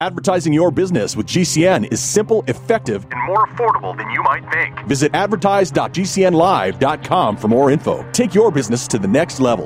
Advertising your business with GCN is simple, effective, and more affordable than you might think. Visit advertise.gcnlive.com for more info. Take your business to the next level.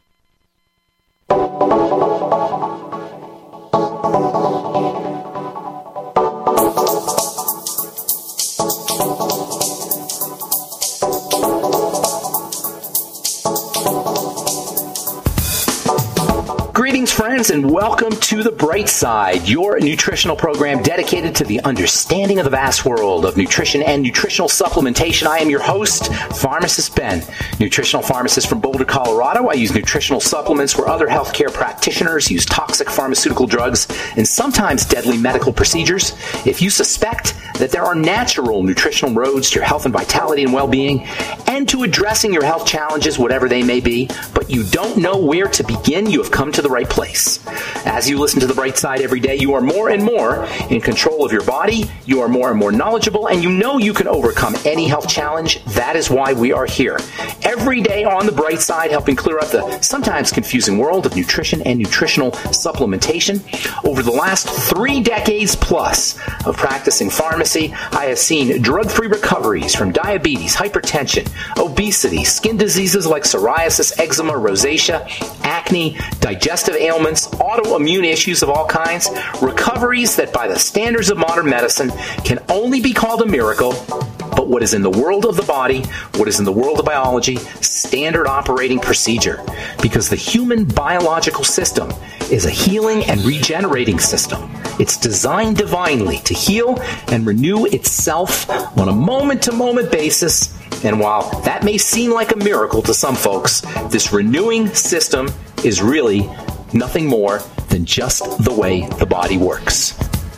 Greetings, friends, and welcome to The Bright Side, your nutritional program dedicated to the understanding of the vast world of nutrition and nutritional supplementation. I am your host, Pharmacist Ben, nutritional pharmacist from Boulder, Colorado. I use nutritional supplements where other healthcare practitioners use toxic pharmaceutical drugs and sometimes deadly medical procedures. If you suspect that there are natural nutritional roads to your health and vitality and well-being and to addressing your health challenges, whatever they may be, but you don't know where to begin, you have come to the right place. As you listen to The Bright Side every day, you are more and more in control of your body, you are more and more knowledgeable, and you know you can overcome any health challenge. That is why we are here. Every day on The Bright Side, helping clear up the sometimes confusing world of nutrition and nutritional supplementation. Over the last 3 decades plus of practicing pharmacy, I have seen drug-free recoveries from diabetes, hypertension, obesity, skin diseases like psoriasis, eczema, rosacea, acne, digestive ailments, autoimmune issues of all kinds, recoveries that by the standards of modern medicine can only be called a miracle, but what is in the world of the body, what is in the world of biology, standard operating procedure. Because the human biological system is a healing and regenerating system. It's designed divinely to heal and renew itself on a moment-to-moment basis. And while that may seem like a miracle to some folks, this renewing system is really nothing more than just the way the body works.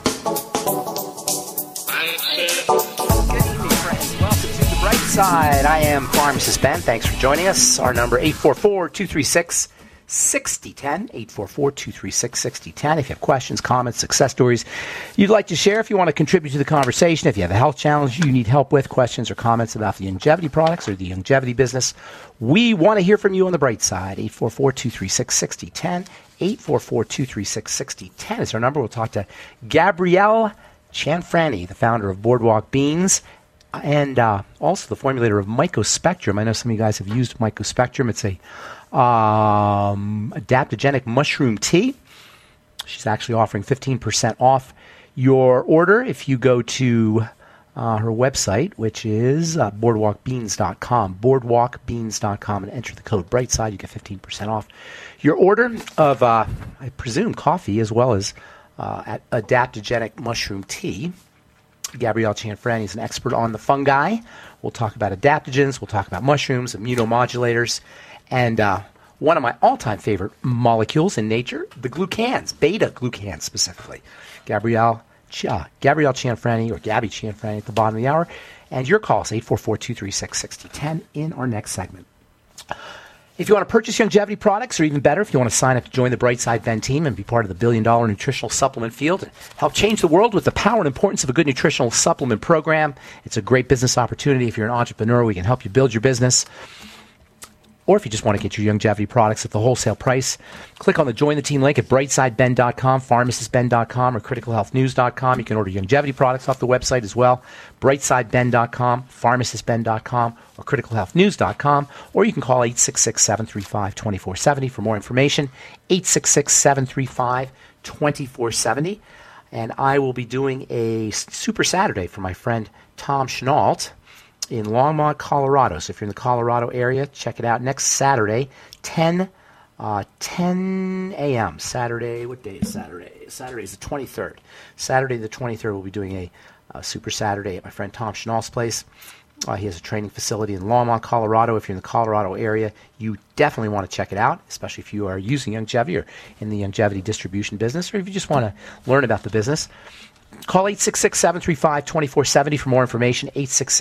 Good evening, friends. Welcome to The Bright Side. I am Pharmacist Ben. Thanks for joining us. Our number 844-236-6010, 844-236-6010. If you have questions, comments, success stories you'd like to share, if you want to contribute to the conversation, if you have a health challenge you need help with, questions or comments about the longevity products or the longevity business, we want to hear from you on The Bright Side. 844-236-6010, 844-236-6010 is our number. We'll talk to Gabrielle Cianfrani, the founder of Boardwalk Beans, and also the formulator of Mycospectrum. I know some of you guys have used Mycospectrum. It's a adaptogenic mushroom tea. She's actually offering 15% off your order if you go to her website, which is boardwalkbeans.com, boardwalkbeans.com, and enter the code BRIGHTSIDE. You get 15% off your order of, I presume, coffee as well as adaptogenic mushroom tea. Gabrielle Cianfrani is an expert on the fungi. We'll talk about adaptogens. We'll talk about mushrooms, immunomodulators, and one of my all-time favorite molecules in nature, the glucans, beta-glucans specifically. Gabrielle Cianfrani, or Gabby Cianfrani at the bottom of the hour. And your call is 844-236-6010 in our next segment. If you want to purchase longevity products, or even better, if you want to sign up to join the Brightside Ben team and be part of the billion-dollar nutritional supplement field and help change the world with the power and importance of a good nutritional supplement program, it's a great business opportunity. If you're an entrepreneur, we can help you build your business. Or if you just want to get your longevity products at the wholesale price, click on the Join the Team link at brightsideben.com, pharmacistben.com, or criticalhealthnews.com. You can order longevity products off the website as well, brightsideben.com, pharmacistben.com, or criticalhealthnews.com. Or you can call 866-735-2470 for more information, 866-735-2470. And I will be doing a Super Saturday for my friend Tom Chenault in Longmont, Colorado. So if you're in the Colorado area, check it out next Saturday, 10 a.m. Saturday, what day is Saturday? Saturday is the 23rd. Saturday the 23rd, we'll be doing a Super Saturday at my friend Tom Chenault's place. He has a training facility in Longmont, Colorado. If you're in the Colorado area, you definitely want to check it out, especially if you are using longevity or in the longevity distribution business, or if you just want to learn about the business. Call 866-735-2470 for more information,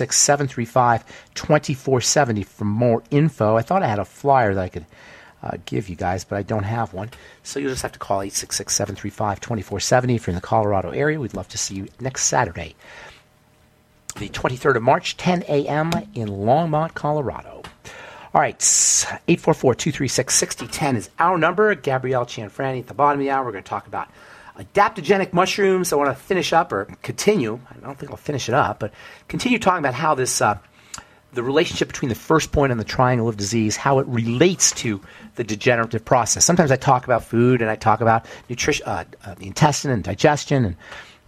866-735-2470 for more info. I thought I had a flyer that I could give you guys, but I don't have one. So you'll just have to call 866-735-2470 if you're in the Colorado area. We'd love to see you next Saturday, the 23rd of March, 10 a.m. in Longmont, Colorado. All right, 844-236-6010 is our number. Gabrielle Cianfrani at the bottom of the hour. We're going to talk about Adaptogenic mushrooms, I want to finish up or continue. I don't think I'll finish it up, but continue talking about how this the relationship between the first point and the triangle of disease, how it relates to the degenerative process. Sometimes I talk about food and I talk about nutrition, the intestine and digestion, and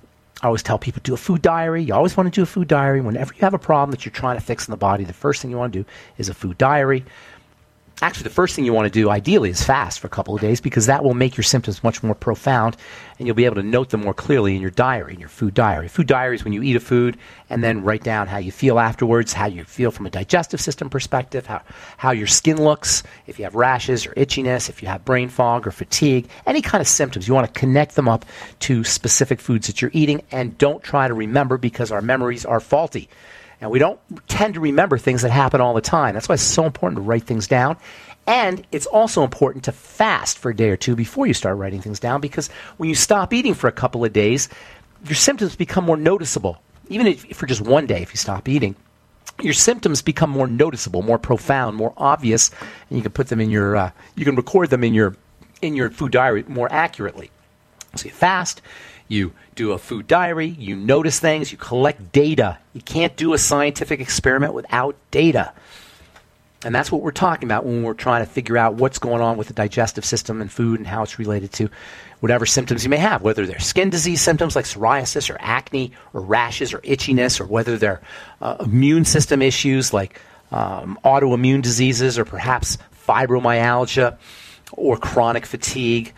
I always tell people, do a food diary. You always want to do a food diary. Whenever you have a problem that you're trying to fix in the body, the first thing you want to do is a food diary. Actually, the first thing you want to do, ideally, is fast for a couple of days, because that will make your symptoms much more profound, and you'll be able to note them more clearly in your diary, in your food diary. Food diary is when you eat a food and then write down how you feel afterwards, how you feel from a digestive system perspective, how your skin looks, if you have rashes or itchiness, if you have brain fog or fatigue, any kind of symptoms. You want to connect them up to specific foods that you're eating, and don't try to remember, because our memories are faulty. And we don't tend to remember things that happen all the time. That's why it's so important to write things down. And it's also important to fast for a day or two before you start writing things down, because when you stop eating for a couple of days, your symptoms become more noticeable. Even if for just one day, if you stop eating, your symptoms become more noticeable, more profound, more obvious, and you can put them in your, you can record them in your food diary more accurately. So you fast. You do a food diary, you notice things, you collect data. You can't do a scientific experiment without data. And that's what we're talking about when we're trying to figure out what's going on with the digestive system and food and how it's related to whatever symptoms you may have, whether they're skin disease symptoms like psoriasis or acne or rashes or itchiness, or whether they're immune system issues like autoimmune diseases, or perhaps fibromyalgia or chronic fatigue.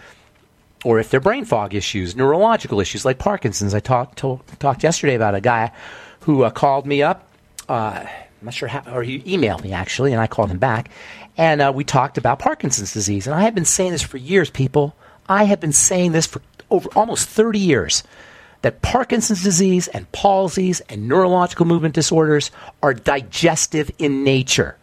Or if they're brain fog issues, neurological issues like Parkinson's. I talked yesterday about a guy who called me up. I'm not sure how, or he emailed me actually, and I called him back. And we talked about Parkinson's disease. And I have been saying this for years, people. I have been saying this for over almost 30 years, that Parkinson's disease and palsies and neurological movement disorders are digestive in nature.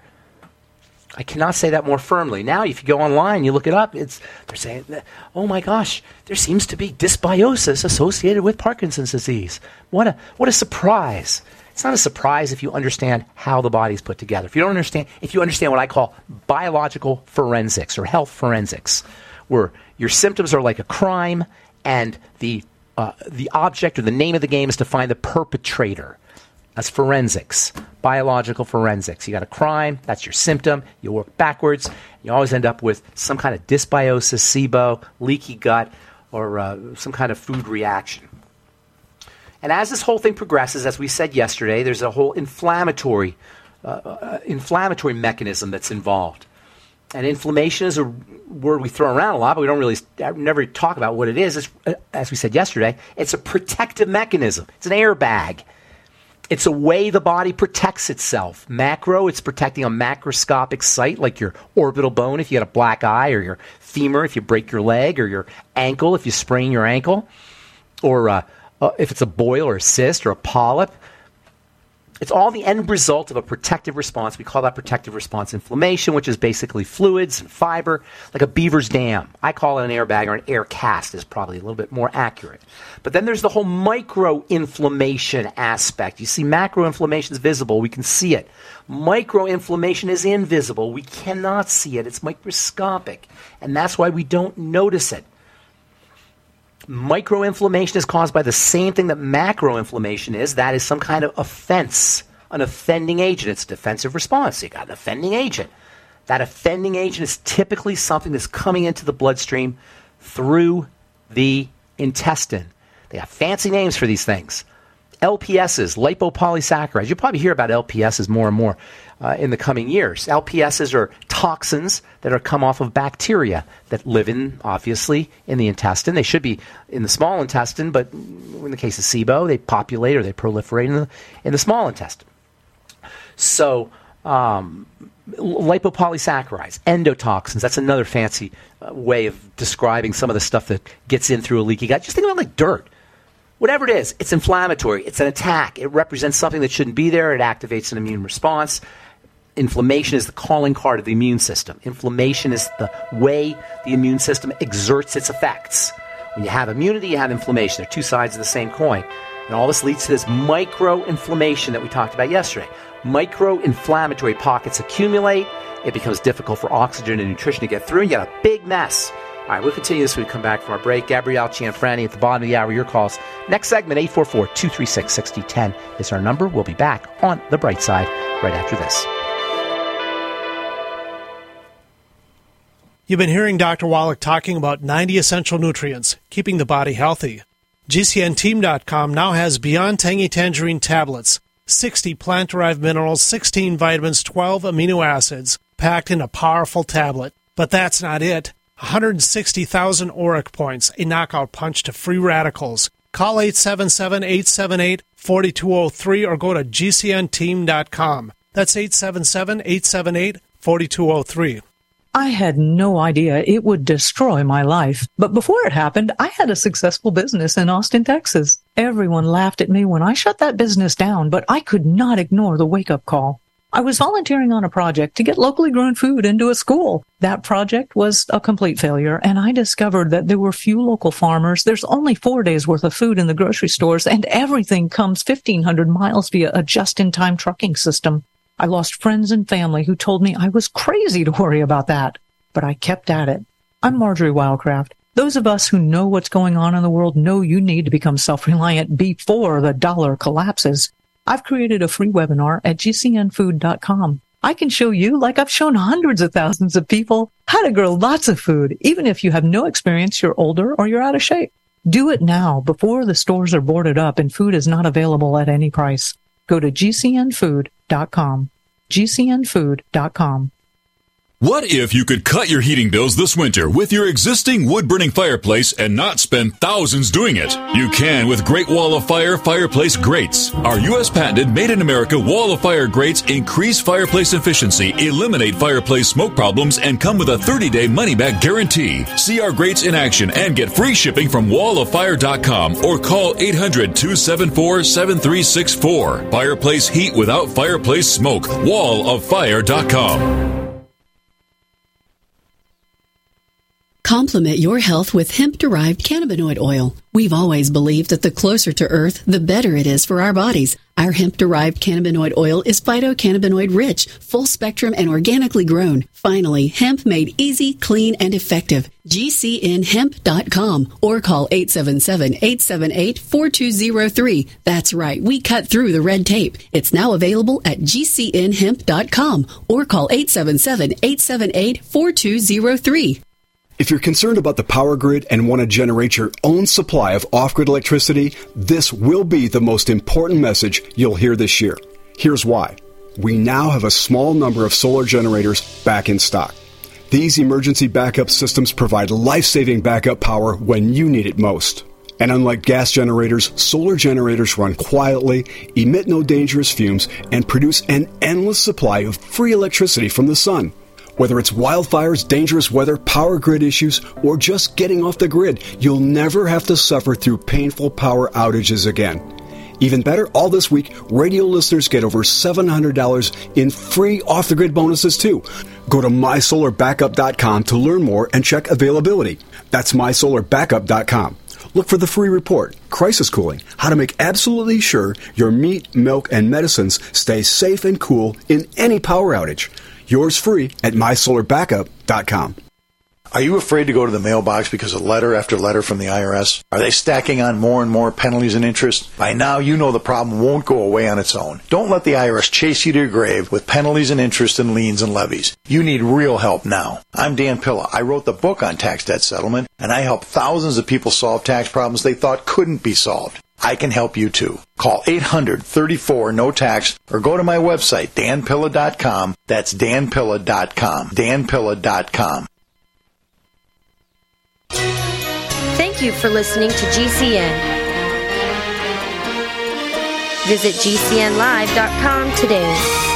I cannot say that more firmly. Now, if you go online, you look it up, they're saying, oh my gosh, there seems to be dysbiosis associated with Parkinson's disease. What a surprise. It's not a surprise if you understand how the body's put together. If you understand what I call biological forensics or health forensics, where your symptoms are like a crime and the object or the name of the game is to find the perpetrator. That's forensics, biological forensics. You got a crime, that's your symptom, you work backwards, you always end up with some kind of dysbiosis, SIBO, leaky gut, or some kind of food reaction. And as this whole thing progresses, as we said yesterday, there's a whole inflammatory mechanism that's involved. And inflammation is a word we throw around a lot, but we don't really never talk about what it is. It's, as we said yesterday, it's a protective mechanism. It's an airbag. It's a way the body protects itself. Macro, it's protecting a macroscopic site like your orbital bone if you got a black eye, or your femur if you break your leg, or your ankle if you sprain your ankle, or if it's a boil or a cyst or a polyp. It's all the end result of a protective response. We call that protective response inflammation, which is basically fluids and fiber, like a beaver's dam. I call it an airbag, or an air cast is probably a little bit more accurate. But then there's the whole micro-inflammation aspect. You see, macro-inflammation is visible. We can see it. Micro-inflammation is invisible. We cannot see it. It's microscopic. And that's why we don't notice it. Microinflammation is caused by the same thing that macroinflammation is. That is some kind of offense, an offending agent. It's a defensive response. So you got an offending agent. That offending agent is typically something that's coming into the bloodstream through the intestine. They have fancy names for these things. LPSs, lipopolysaccharides. You'll probably hear about LPSs more and more in the coming years. LPSs are toxins that are come off of bacteria that live obviously, in the intestine. They should be in the small intestine, but in the case of SIBO, they populate or they proliferate in the small intestine. So, lipopolysaccharides, endotoxins, that's another fancy way of describing some of the stuff that gets in through a leaky gut. Just think about it like dirt. Whatever it is, it's inflammatory. It's an attack. It represents something that shouldn't be there. It activates an immune response. Inflammation is the calling card of the immune system. Inflammation is the way the immune system exerts its effects. When you have immunity, you have inflammation. They're two sides of the same coin. And all this leads to this micro-inflammation that we talked about yesterday. Micro-inflammatory pockets accumulate. It becomes difficult for oxygen and nutrition to get through. And you get a big mess. All right, we'll continue this when we come back from our break. Gabrielle Cianfrani at the bottom of the hour, your calls. Next segment, 844-236-6010 is our number. We'll be back on The Bright Side right after this. You've been hearing Dr. Wallach talking about 90 essential nutrients, keeping the body healthy. GCNteam.com now has Beyond Tangy Tangerine tablets, 60 plant-derived minerals, 16 vitamins, 12 amino acids, packed in a powerful tablet. But that's not it. 160,000 auric points, a knockout punch to free radicals. Call 877-878-4203 or go to GCNteam.com. That's 877-878-4203. I had no idea it would destroy my life. But before it happened, I had a successful business in Austin, Texas. Everyone laughed at me when I shut that business down, but I could not ignore the wake-up call. I was volunteering on a project to get locally grown food into a school. That project was a complete failure, and I discovered that there were few local farmers. There's only 4 days worth of food in the grocery stores, and everything comes 1,500 miles via a just-in-time trucking system. I lost friends and family who told me I was crazy to worry about that, but I kept at it. I'm Marjorie Wildcraft. Those of us who know what's going on in the world know you need to become self-reliant before the dollar collapses. I've created a free webinar at GCNfood.com. I can show you, like I've shown hundreds of thousands of people, how to grow lots of food, even if you have no experience, you're older, or you're out of shape. Do it now, before the stores are boarded up and food is not available at any price. Go to GCNfood.com. GCNfood.com. What if you could cut your heating bills this winter with your existing wood-burning fireplace and not spend thousands doing it? You can with Great Wall of Fire fireplace grates. Our U.S. patented made-in-America Wall of Fire grates increase fireplace efficiency, eliminate fireplace smoke problems, and come with a 30-day money-back guarantee. See our grates in action and get free shipping from walloffire.com or call 800-274-7364. Fireplace heat without fireplace smoke. walloffire.com. Complement your health with hemp-derived cannabinoid oil. We've always believed that the closer to Earth, the better it is for our bodies. Our hemp-derived cannabinoid oil is phytocannabinoid-rich, full-spectrum, and organically grown. Finally, hemp made easy, clean, and effective. GCNhemp.com or call 877-878-4203. That's right, we cut through the red tape. It's now available at GCNhemp.com or call 877-878-4203. If you're concerned about the power grid and want to generate your own supply of off-grid electricity, this will be the most important message you'll hear this year. Here's why. We now have a small number of solar generators back in stock. These emergency backup systems provide life-saving backup power when you need it most. And unlike gas generators, solar generators run quietly, emit no dangerous fumes, and produce an endless supply of free electricity from the sun. Whether it's wildfires, dangerous weather, power grid issues, or just getting off the grid, you'll never have to suffer through painful power outages again. Even better, all this week, radio listeners get over $700 in free off-the-grid bonuses, too. Go to mysolarbackup.com to learn more and check availability. That's mysolarbackup.com. Look for the free report, Crisis Cooling, how to make absolutely sure your meat, milk, and medicines stay safe and cool in any power outage. Yours free at mysolarbackup.com. Are you afraid to go to the mailbox because of letter after letter from the IRS? Are they stacking on more and more penalties and interest? By now, you know the problem won't go away on its own. Don't let the IRS chase you to your grave with penalties and interest and liens and levies. You need real help now. I'm Dan Pilla. I wrote the book on tax debt settlement, and I help thousands of people solve tax problems they thought couldn't be solved. I can help you too. Call 800-34-NO-TAX or go to my website, danpilla.com. That's danpilla.com. danpilla.com. Thank you for listening to GCN. Visit GCNlive.com today.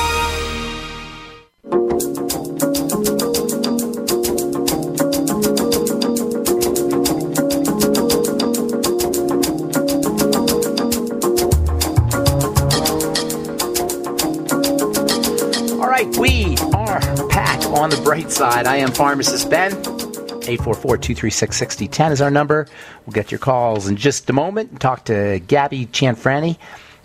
We are back on the bright side. I am Pharmacist Ben. 844-236-6010 is our number. We'll get your calls in just a moment and talk to Gabby Cianfrani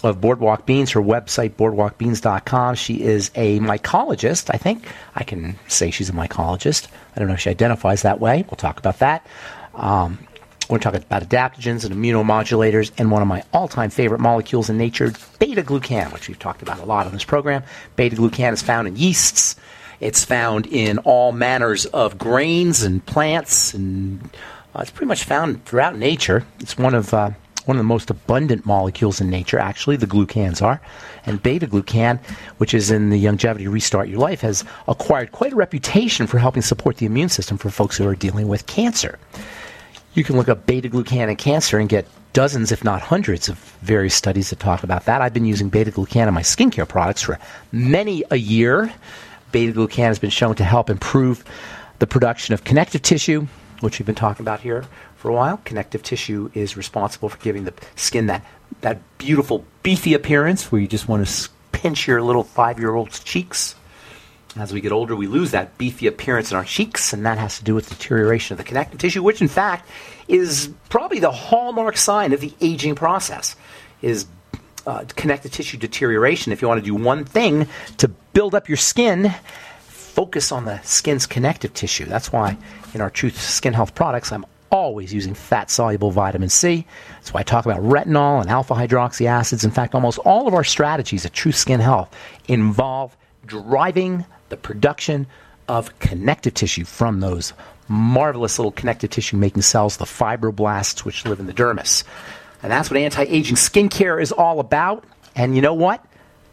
of Boardwalk Beans, her website, boardwalkbeans.com. She is a mycologist. I think I can say she's a mycologist. I don't know if she identifies that way. We'll talk about that. We're going to talk about adaptogens and immunomodulators and one of my all-time favorite molecules in nature, beta-glucan, which we've talked about a lot on this program. Beta-glucan is found in yeasts. It's found in all manners of grains and plants, and it's pretty much found throughout nature. It's one of the most abundant molecules in nature, actually, the glucans are. And beta-glucan, which is in the Longevity Restart Your Life, has acquired quite a reputation for helping support the immune system for folks who are dealing with cancer. You can look up beta-glucan and cancer and get dozens, if not hundreds, of various studies that talk about that. I've been using beta-glucan in my skincare products for many a year. Beta-glucan has been shown to help improve the production of connective tissue, which we've been talking about here for a while. Connective tissue is responsible for giving the skin that beautiful, beefy appearance where you just want to pinch your little 5-year-old's cheeks. As we get older, we lose that beefy appearance in our cheeks, and that has to do with deterioration of the connective tissue, which, in fact, is probably the hallmark sign of the aging process, is connective tissue deterioration. If you want to do one thing to build up your skin, focus on the skin's connective tissue. That's why in our Truth Skin Health products, I'm always using fat-soluble vitamin C. That's why I talk about retinol and alpha-hydroxy acids. In fact, almost all of our strategies at Truth Skin Health involve driving the production of connective tissue from those marvelous little connective tissue-making cells, the fibroblasts, which live in the dermis. And that's what anti-aging skincare is all about. And you know what?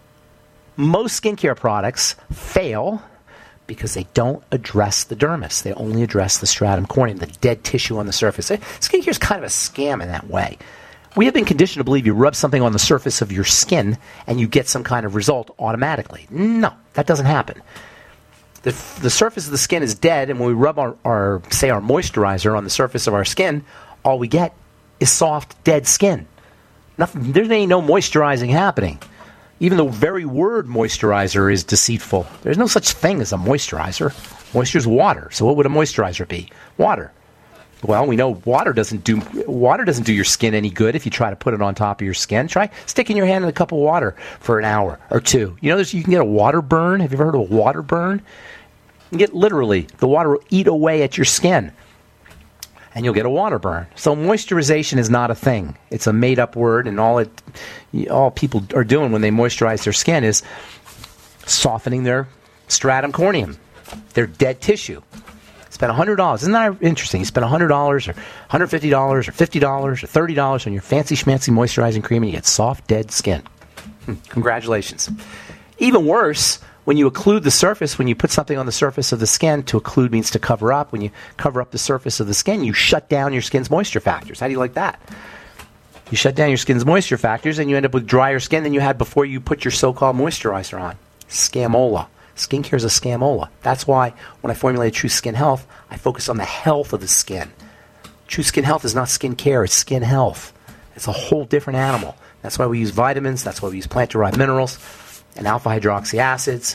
Most skincare products fail because they don't address the dermis. They only address the stratum corneum, the dead tissue on the surface. Skincare is kind of a scam in that way. We have been conditioned to believe you rub something on the surface of your skin and you get some kind of result automatically. No, that doesn't happen. The surface of the skin is dead, and when we rub our moisturizer on the surface of our skin, all we get is soft, dead skin. Nothing. There ain't no moisturizing happening. Even the very word moisturizer is deceitful. There's no such thing as a moisturizer. Moisture is water. So what would a moisturizer be? Water. Well, we know water doesn't do your skin any good if you try to put it on top of your skin. Try sticking your hand in a cup of water for an hour or two. You know, you can get a water burn. Have you ever heard of a water burn? You can get literally, the water will eat away at your skin, and you'll get a water burn. So moisturization is not a thing. It's a made-up word, and all people are doing when they moisturize their skin is softening their stratum corneum, their dead tissue. Spend $100. Isn't that interesting? You spend $100 or $150 or $50 or $30 on your fancy schmancy moisturizing cream, and you get soft, dead skin. Congratulations. Even worse, when you occlude the surface, when you put something on the surface of the skin, to occlude means to cover up. When you cover up the surface of the skin, you shut down your skin's moisture factors. How do you like that? You shut down your skin's moisture factors, and you end up with drier skin than you had before you put your so-called moisturizer on. Scamola. Skincare is a scamola. That's why when I formulated True Skin Health, I focus on the health of the skin. True Skin Health is not skin care, it's skin health. It's a whole different animal. That's why we use vitamins, that's why we use plant-derived minerals and alpha-hydroxy acids.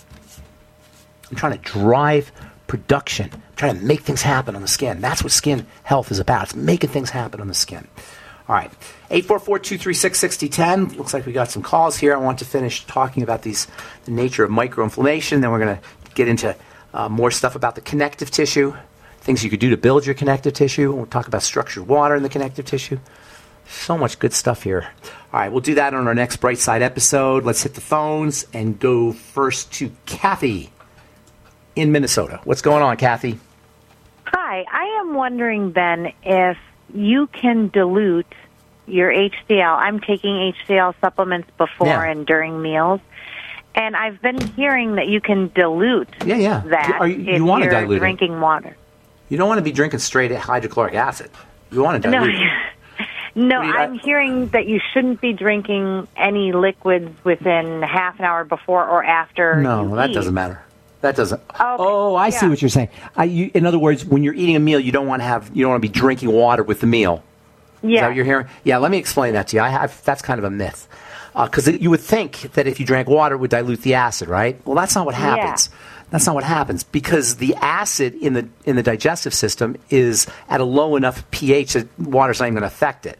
I'm trying to drive production. I'm trying to make things happen on the skin. That's what skin health is about. It's making things happen on the skin. All right, 844-236-6010. Looks like we got some calls here. I want to finish talking about the nature of microinflammation. Then we're going to get into more stuff about the connective tissue, things you could do to build your connective tissue. We'll talk about structured water in the connective tissue. So much good stuff here. All right, we'll do that on our next Bright Side episode. Let's hit the phones and go first to Kathy in Minnesota. What's going on, Kathy? Hi, I am wondering, Ben, if you can dilute your HCl. I'm taking HCl supplements before and during meals, and I've been hearing that you can dilute that if you're drinking water. You don't want to be drinking straight hydrochloric acid. You want to dilute it. No, I'm hearing that you shouldn't be drinking any liquids within half an hour before or after. No, that doesn't matter. That doesn't. Okay. Oh, I see what you're saying. In other words, when you're eating a meal, you don't want to be drinking water with the meal. Yeah. Is that what you're hearing? Yeah. Let me explain that to you. That's kind of a myth, because you would think that if you drank water, it would dilute the acid, right? Well, that's not what happens. Yeah. That's not what happens, because the acid in the digestive system is at a low enough pH that water's not even going to affect it.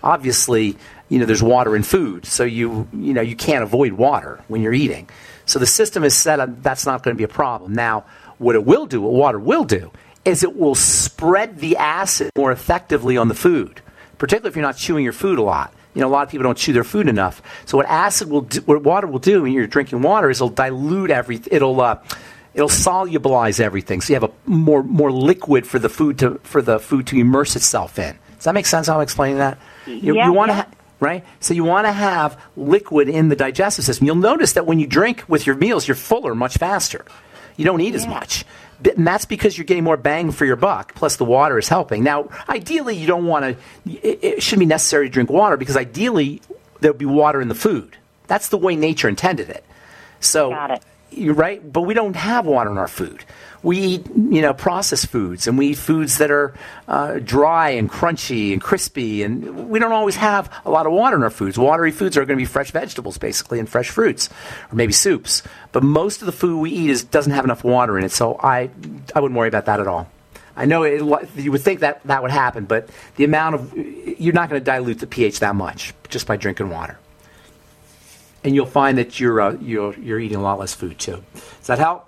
obviously, there's water in food, so you can't avoid water when you're eating. So the system is set up, that's not going to be a problem. Now, what water will do, is it will spread the acid more effectively on the food, particularly if you're not chewing your food a lot. A lot of people don't chew their food enough. So what water will do when you're drinking water is it'll dilute everything. It'll solubilize everything. So you have a more liquid for the food to immerse itself in. Does that make sense how I'm explaining that? You want to right? So you want to have liquid in the digestive system. You'll notice that when you drink with your meals, you're fuller much faster. You don't eat as much. And that's because you're getting more bang for your buck, plus the water is helping. Now, ideally, you don't want to – it shouldn't be necessary to drink water because ideally there would be water in the food. That's the way nature intended it. So, got it. You're right, but we don't have water in our food. We eat, processed foods, and we eat foods that are dry and crunchy and crispy, and we don't always have a lot of water in our foods. Watery foods are going to be fresh vegetables, basically, and fresh fruits, or maybe soups. But most of the food we eat doesn't have enough water in it, so I wouldn't worry about that at all. I know you would think that would happen, but the amount of you're not going to dilute the pH that much just by drinking water. And you'll find that you're eating a lot less food too. Does that help?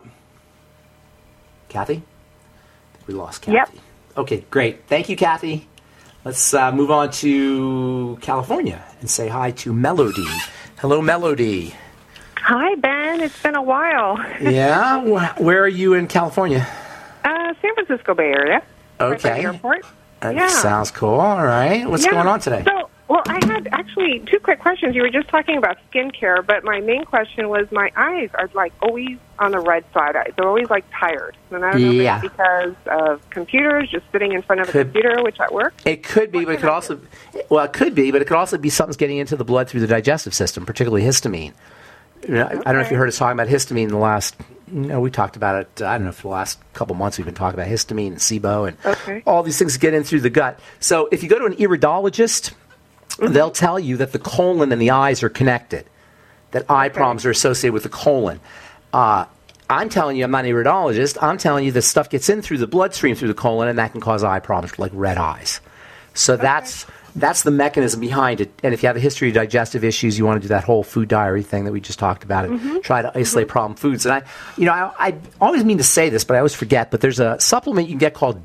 Kathy? We lost Kathy. Yep. Okay, great. Thank you, Kathy. Let's move on to California and say hi to Melody. Hello, Melody. Hi, Ben. It's been a while. Yeah? Where are you in California? San Francisco Bay Area. Okay. Right by the airport. That sounds cool. All right. What's going on today? Well, I had actually two quick questions. You were just talking about skincare, but my main question was my eyes are always on the red side. They're always tired. And I don't know if it's because of computers, just sitting in front of a computer, which at work. It could be, but it could also be something's getting into the blood through the digestive system, particularly histamine. I don't know if you heard us talking about histamine in the last. We talked about it. I don't know, for the last couple months we've been talking about histamine and SIBO and all these things get in through the gut. So if you go to an iridologist, they'll tell you that the colon and the eyes are connected, that eye problems are associated with the colon. I'm telling you, I'm not an iridologist. I'm telling you that stuff gets in through the bloodstream through the colon, and that can cause eye problems like red eyes. So that's the mechanism behind it. And if you have a history of digestive issues, you want to do that whole food diary thing that we just talked about and try to isolate problem foods. And I always mean to say this, but I always forget, but there's a supplement you can get called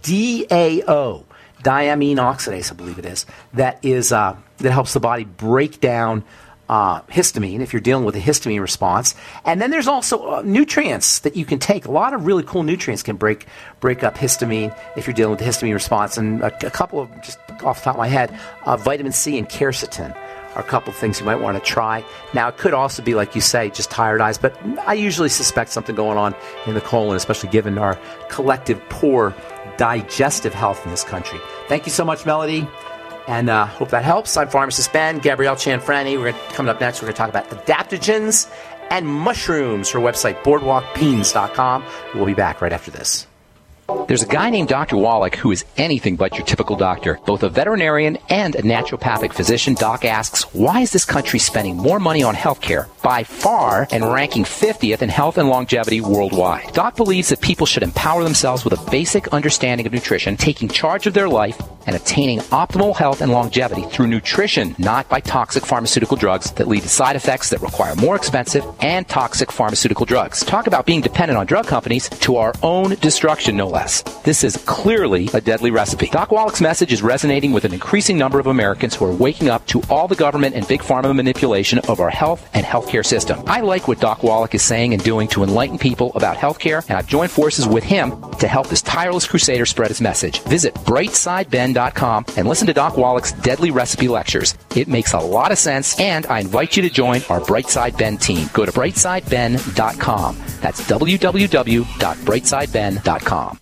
DAO, diamine oxidase, I believe it is, that helps the body break down histamine if you're dealing with a histamine response. And then there's also nutrients that you can take. A lot of really cool nutrients can break up histamine if you're dealing with the histamine response. And a couple of, just off the top of my head, vitamin C and quercetin are a couple of things you might want to try. Now, it could also be, like you say, just tired eyes, but I usually suspect something going on in the colon, especially given our collective poor digestive health in this country. Thank you so much, Melody, and hope that helps. I'm Pharmacist Ben. Gabrielle Chanfrani. Coming up next, we're going to talk about adaptogens and mushrooms. Her website, boardwalkbeans.com. We'll be back right after this. There's a guy named Dr. Wallach who is anything but your typical doctor. Both a veterinarian and a naturopathic physician, Doc asks, why is this country spending more money on healthcare by far and ranking 50th in health and longevity worldwide? Doc believes that people should empower themselves with a basic understanding of nutrition, taking charge of their life, and attaining optimal health and longevity through nutrition, not by toxic pharmaceutical drugs that lead to side effects that require more expensive and toxic pharmaceutical drugs. Talk about being dependent on drug companies to our own destruction, no less. This is clearly a deadly recipe. Doc Wallach's message is resonating with an increasing number of Americans who are waking up to all the government and big pharma manipulation of our health and healthcare system. I like what Doc Wallach is saying and doing to enlighten people about healthcare, and I've joined forces with him to help this tireless crusader spread his message. Visit brightsideben.com and listen to Doc Wallach's deadly recipe lectures. It makes a lot of sense, and I invite you to join our Brightside Ben team. Go to brightsideben.com. That's www.brightsideben.com.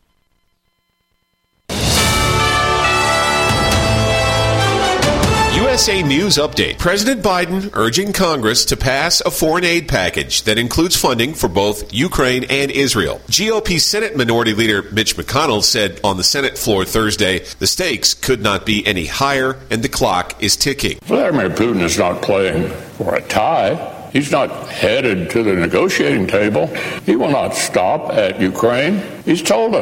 USA News Update. President Biden urging Congress to pass a foreign aid package that includes funding for both Ukraine and Israel. GOP Senate Minority Leader Mitch McConnell said on the Senate floor Thursday the stakes could not be any higher and the clock is ticking. Vladimir Putin is not playing for a tie. He's not headed to the negotiating table. He will not stop at Ukraine. He's told us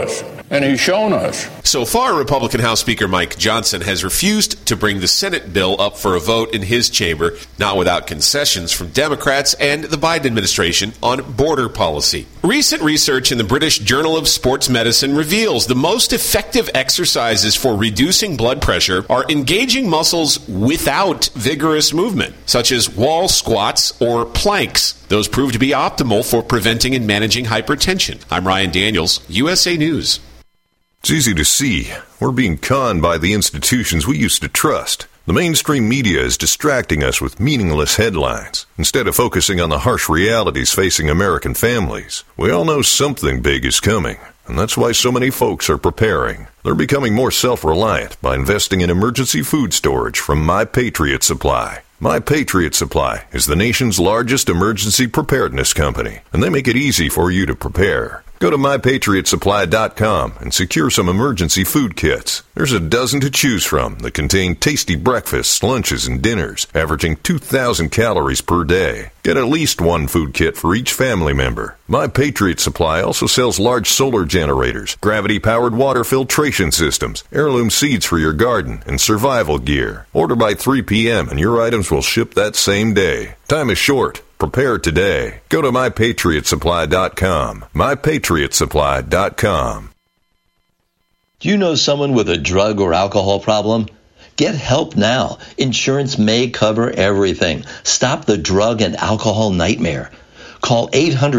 and he's shown us. So far, Republican House Speaker Mike Johnson has refused to bring the Senate bill up for a vote in his chamber, not without concessions from Democrats and the Biden administration on border policy. Recent research in the British Journal of Sports Medicine reveals the most effective exercises for reducing blood pressure are engaging muscles without vigorous movement, such as wall squats or planks. Those prove to be optimal for preventing and managing hypertension. I'm Ryan Daniels, USA News. It's easy to see. We're being conned by the institutions we used to trust. The mainstream media is distracting us with meaningless headlines instead of focusing on the harsh realities facing American families. We all know something big is coming, and that's why so many folks are preparing. They're becoming more self-reliant by investing in emergency food storage from My Patriot Supply. My Patriot Supply is the nation's largest emergency preparedness company, and they make it easy for you to prepare. Go to MyPatriotSupply.com and secure some emergency food kits. There's a dozen to choose from that contain tasty breakfasts, lunches, and dinners, averaging 2,000 calories per day. Get at least one food kit for each family member. My Patriot Supply also sells large solar generators, gravity-powered water filtration systems, heirloom seeds for your garden, and survival gear. Order by 3 p.m. and your items will ship that same day. Time is short. Prepare today. Go to MyPatriotSupply.com. MyPatriotSupply.com. Do you know someone with a drug or alcohol problem? Get help now. Insurance may cover everything. Stop the drug and alcohol nightmare. Call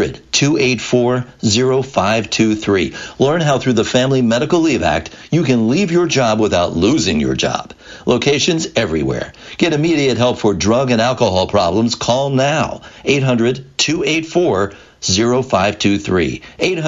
800-284-0523. Learn how through the Family Medical Leave Act you can leave your job without losing your job. Locations everywhere. Get immediate help for drug and alcohol problems. Call now. 800-284-0523.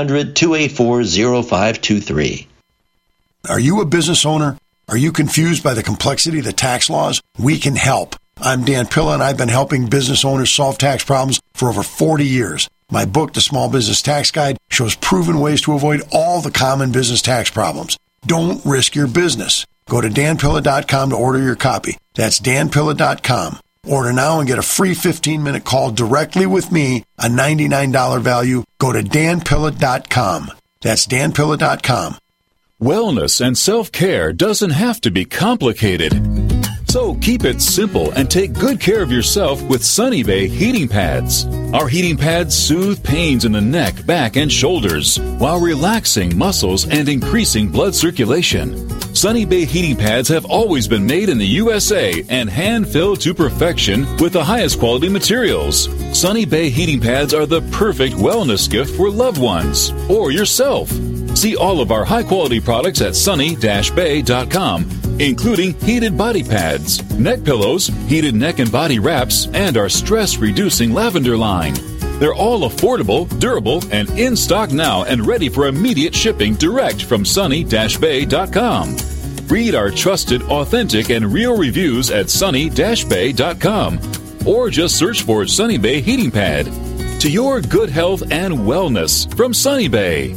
800-284-0523. Are you a business owner? Are you confused by the complexity of the tax laws? We can help. I'm Dan Pilla, and I've been helping business owners solve tax problems for over 40 years. My book, The Small Business Tax Guide, shows proven ways to avoid all the common business tax problems. Don't risk your business. Go to danpilla.com to order your copy. That's danpilla.com. Order now and get a free 15-minute call directly with me, a $99 value. Go to danpilla.com. That's danpilla.com. Wellness and self-care doesn't have to be complicated. So keep it simple and take good care of yourself with Sunny Bay heating pads. Our heating pads soothe pains in the neck, back, and shoulders while relaxing muscles and increasing blood circulation. Sunny Bay heating pads have always been made in the USA and hand-filled to perfection with the highest quality materials. Sunny Bay heating pads are the perfect wellness gift for loved ones or yourself. See all of our high-quality products at sunny-bay.com, including heated body pads, neck pillows, heated neck and body wraps, and our stress-reducing lavender line. They're all affordable, durable, and in stock now and ready for immediate shipping direct from sunny-bay.com. Read our trusted, authentic, and real reviews at sunny-bay.com or just search for Sunny Bay Heating Pad. To your good health and wellness from Sunny Bay.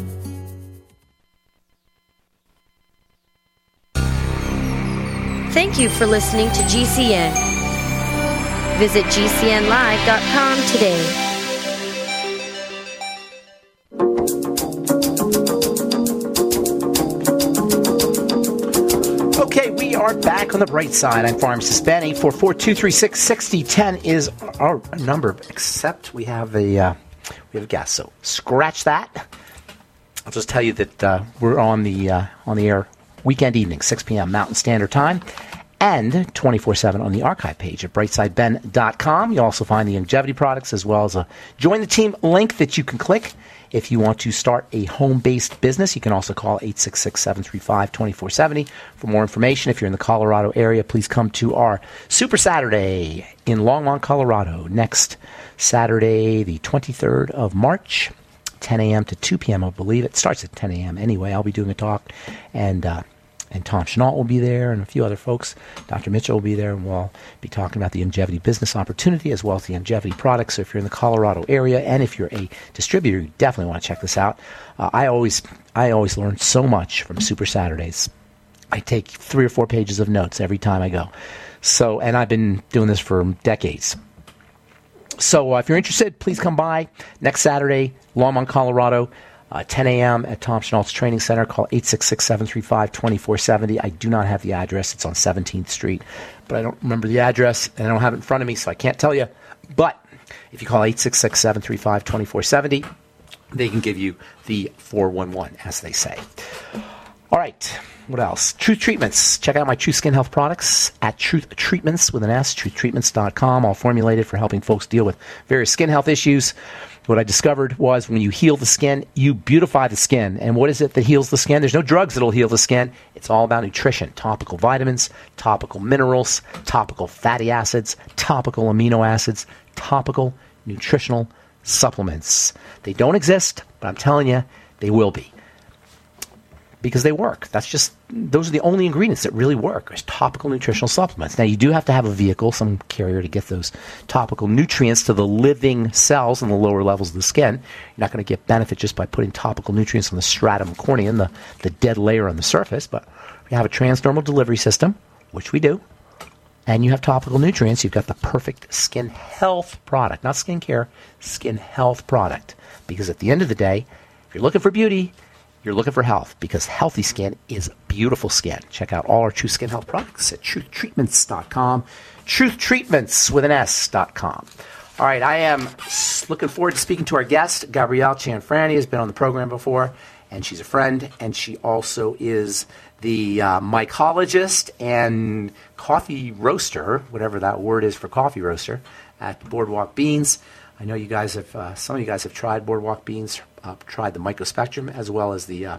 Thank you for listening to GCN. Visit GCNlive.com today. Okay, we are back on the bright side. I'm Pharmacist Benny. 44236-6010 is our number, except we have a guest. So scratch that. I'll just tell you that we're on the air weekend evening, 6 p.m. Mountain Standard Time, and 24/7 on the archive page at brightsideben.com. You'll also find the longevity products as well as a Join the Team link that you can click if you want to start a home-based business. You can also call 866-735-2470 for more information. If you're in the Colorado area, please come to our Super Saturday in Longmont, Colorado, next Saturday, the 23rd of March. 10 a.m. to 2 p.m., I believe. It starts at 10 a.m. anyway. I'll be doing a talk, and Tom Chenault will be there, and a few other folks. Dr. Mitchell will be there, and we'll be talking about the longevity business opportunity as well as the longevity products. So if you're in the Colorado area, and if you're a distributor, you definitely want to check this out. I always learn so much from Super Saturdays. I take 3 or 4 pages of notes every time I go. So, and I've been doing this for decades. So if you're interested, please come by next Saturday, Longmont, Colorado. 10 a.m. at Tom Schnault's Training Center. Call 866-735-2470. I do not have the address. It's on 17th Street, but I don't remember the address, and I don't have it in front of me, so I can't tell you. But if you call 866-735-2470, they can give you the 411, as they say. All right. What else? Truth Treatments. Check out my Truth Skin Health products at Truth Treatments with an S, truthtreatments.com, all formulated for helping folks deal with various skin health issues. What I discovered was when you heal the skin, you beautify the skin. And what is it that heals the skin? There's no drugs that will heal the skin. It's all about nutrition. Topical vitamins, topical minerals, topical fatty acids, topical amino acids, topical nutritional supplements. They don't exist, but I'm telling you, they will be. Because they work. Those are the only ingredients that really work, is topical nutritional supplements. Now, you do have to have a vehicle, some carrier, to get those topical nutrients to the living cells in the lower levels of the skin. You're not going to get benefit just by putting topical nutrients on the stratum corneum, the dead layer on the surface. But if you have a transdermal delivery system, which we do, and you have topical nutrients, you've got the perfect skin health product. Not skin care, skin health product. Because at the end of the day, if you're looking for beauty, you're looking for health, because healthy skin is beautiful skin. Check out all our True Skin Health products at truthtreatments.com, truthtreatments with an S.com. All right, I am looking forward to speaking to our guest. Gabrielle Cianfrani has been on the program before, and she's a friend, and she also is the mycologist and coffee roaster, whatever that word is for coffee roaster, at Boardwalk Beans. I know you guys have, some of you guys have tried Boardwalk Beans, tried the MycoSpectrum as well as the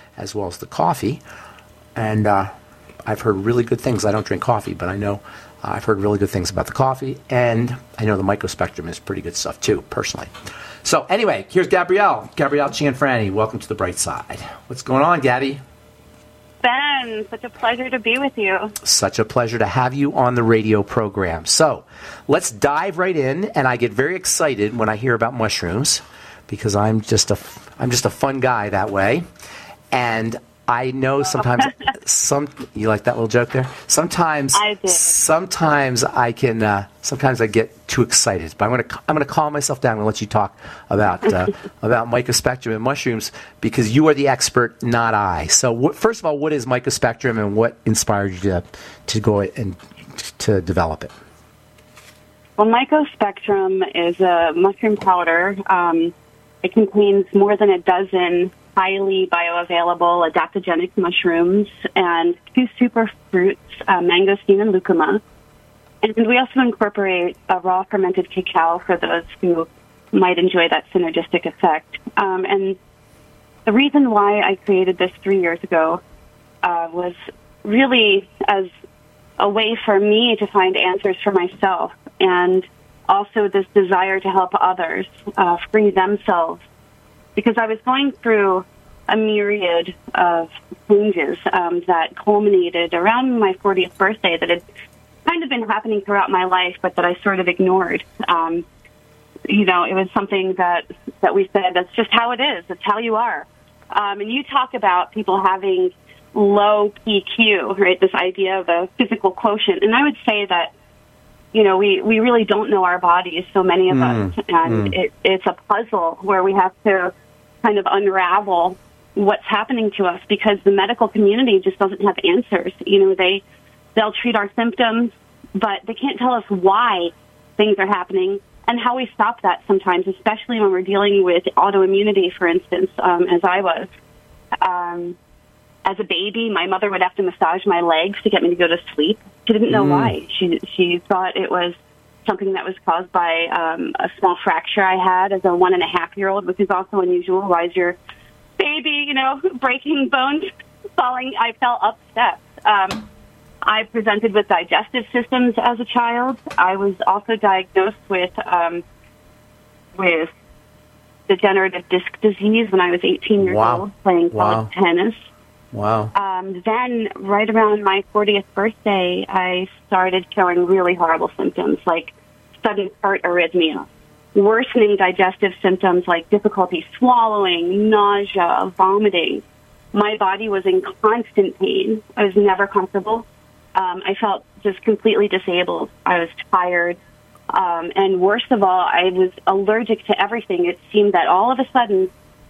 coffee, and I've heard really good things. I don't drink coffee, but I know I've heard really good things about the coffee, and I know the MycoSpectrum is pretty good stuff too, personally. So anyway, here's Gabrielle Cianfrani. Welcome to the Bright Side. What's going on, Gabby? Ben, such a pleasure to be with you. Such a pleasure to have you on the radio program. So let's dive right in, and I get very excited when I hear about mushrooms, because I'm just a fun guy that way. And I know sometimes you like that little joke there? Sometimes I did. Sometimes I get too excited. But I'm gonna calm myself down and let you talk about MycoSpectrum and mushrooms, because you are the expert, not I. So first of all, what is MycoSpectrum, and what inspired you to go and to develop it? Well, MycoSpectrum is a mushroom powder. It contains more than a dozen highly bioavailable adaptogenic mushrooms and 2 super fruits, mangosteen and lucuma. And we also incorporate a raw fermented cacao for those who might enjoy that synergistic effect. And the reason why I created this 3 years ago was really as a way for me to find answers for myself, and also this desire to help others free themselves. Because I was going through a myriad of changes that culminated around my 40th birthday that had kind of been happening throughout my life, but that I sort of ignored. It was something that we said, that's just how it is. That's how you are. And you talk about people having low PQ, right? This idea of a physical quotient. And I would say that, we really don't know our bodies, so many of us. And it's a puzzle where we have to kind of unravel what's happening to us, because the medical community just doesn't have answers. They'll treat our symptoms, but they can't tell us why things are happening and how we stop that sometimes, especially when we're dealing with autoimmunity, for instance, as I was. As a baby, my mother would have to massage my legs to get me to go to sleep. She didn't know why. She thought it was something that was caused by a small fracture I had as a 1.5-year-old, which is also unusual. Why is your baby, breaking bones, falling? I fell up steps. I presented with digestive systems as a child. I was also diagnosed with degenerative disc disease when I was 18 years old, playing college tennis. Wow. Then, right around my 40th birthday, I started showing really horrible symptoms, like sudden heart arrhythmia, worsening digestive symptoms like difficulty swallowing, nausea, vomiting. My body was in constant pain. I was never comfortable. I felt just completely disabled. I was tired. And worst of all, I was allergic to everything. It seemed that all of a sudden,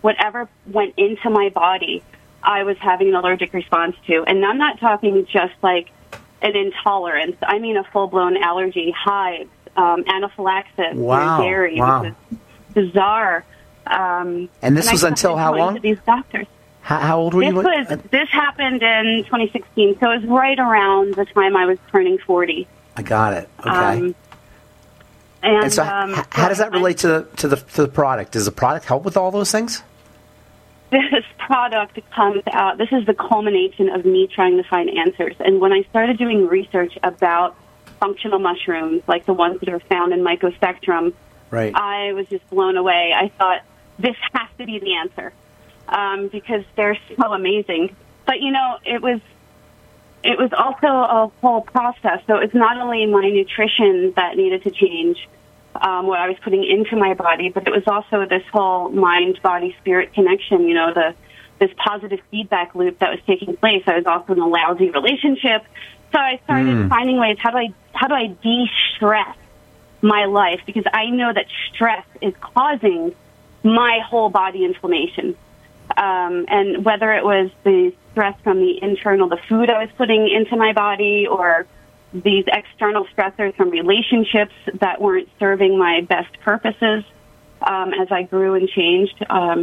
whatever went into my body, I was having an allergic response to. And I'm not talking just like an intolerance. I mean a full-blown allergy, hives, anaphylaxis, dairy. Wow. It was bizarre. And this was until how long? To these doctors. How old were you? This happened in 2016, so it was right around the time I was turning 40. I got it. Okay. And so, how does that relate to the product? Does the product help with all those things? This product comes out. This is the culmination of me trying to find answers. And when I started doing research about functional mushrooms, like the ones that are found in Mycospectrum, right, I was just blown away. I thought this has to be the answer. Because they're so amazing. But, it was also a whole process. So it's not only my nutrition that needed to change, what I was putting into my body, but it was also this whole mind-body-spirit connection, this positive feedback loop that was taking place. I was also in a lousy relationship. So I started finding ways, how do I de-stress my life? Because I know that stress is causing my whole body inflammation. And whether it was the stress from the internal, the food I was putting into my body, or these external stressors from relationships that weren't serving my best purposes, as I grew and changed,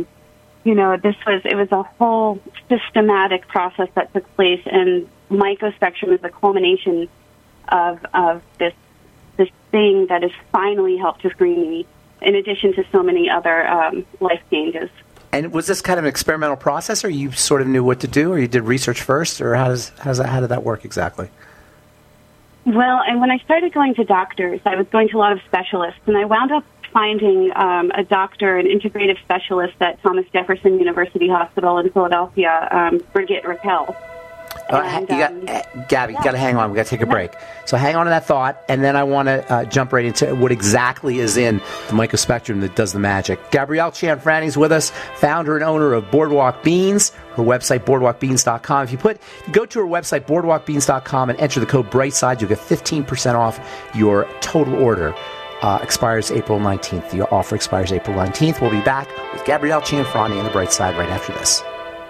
it was a whole systematic process that took place, and Mycospectrum is the culmination of this thing that has finally helped to free me, in addition to so many other life changes. And was this kind of an experimental process, or you sort of knew what to do, or you did research first, or how did that work exactly? Well, and when I started going to doctors, I was going to a lot of specialists, and I wound up finding an integrative specialist at Thomas Jefferson University Hospital in Philadelphia, Brigitte Raquel. Gabby, you got to hang on. We got to take a break. So hang on to that thought, and then I want to jump right into what exactly is in the Mycospectrum that does the magic. Gabrielle Cianfrani is with us, founder and owner of Boardwalk Beans. Her website, boardwalkbeans.com. If you go to her website, boardwalkbeans.com, and enter the code BRIGHTSIDE, you'll get 15% off your total order. Expires April 19th. The offer expires April 19th. We'll be back with Gabrielle Cianfrani on the Bright Side right after this.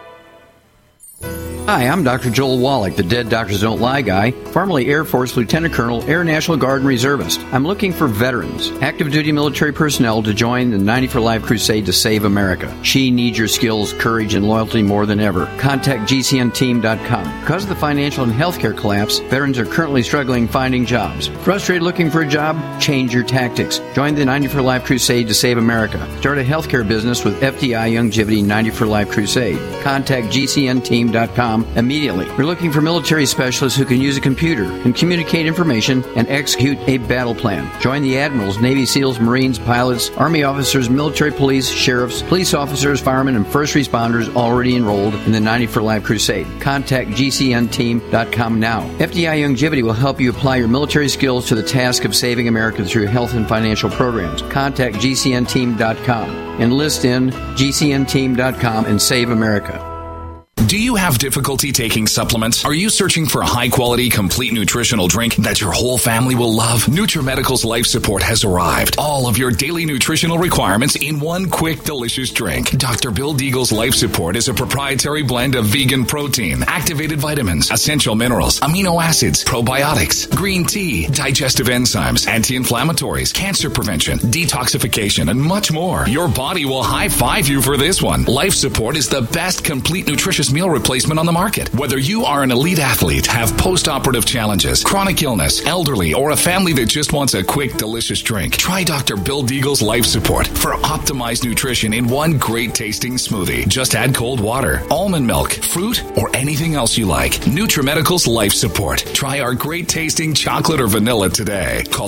Hi, I'm Dr. Joel Wallach, the Dead Doctors Don't Lie guy, formerly Air Force Lieutenant Colonel, Air National Guard and Reservist. I'm looking for veterans, active duty military personnel to join the 90 for Life crusade to save America. She needs your skills, courage, and loyalty more than ever. Contact GCNteam.com. Because of the financial and healthcare collapse, veterans are currently struggling finding jobs. Frustrated looking for a job? Change your tactics. Join the 90 for Life crusade to save America. Start a healthcare business with FDI Longevity 90 for Life crusade. Contact GCNteam.com immediately. We're looking for military specialists who can use a computer and communicate information and execute a battle plan. Join the admirals, Navy SEALs, Marines, pilots, Army officers, military police, sheriffs, police officers, firemen, and first responders already enrolled in the 90 for Life crusade. Contact GCNteam.com now. FDI Longevity will help you apply your military skills to the task of saving America through health and financial programs. Contact GCNteam.com. Enlist in GCNteam.com and save America. Do you have difficulty taking supplements? Are you searching for a high-quality, complete nutritional drink that your whole family will love? NutriMedical's Life Support has arrived. All of your daily nutritional requirements in one quick, delicious drink. Dr. Bill Deagle's Life Support is a proprietary blend of vegan protein, activated vitamins, essential minerals, amino acids, probiotics, green tea, digestive enzymes, anti-inflammatories, cancer prevention, detoxification, and much more. Your body will high-five you for this one. Life Support is the best complete nutritious meal replacement on the market. Whether you are an elite athlete, have post-operative challenges, chronic illness, elderly, or a family that just wants a quick, delicious drink, try Dr. Bill Deagle's Life Support for optimized nutrition in one great-tasting smoothie. Just add cold water, almond milk, fruit, or anything else you like. NutriMedical's Life Support. Try our great-tasting chocolate or vanilla today. Call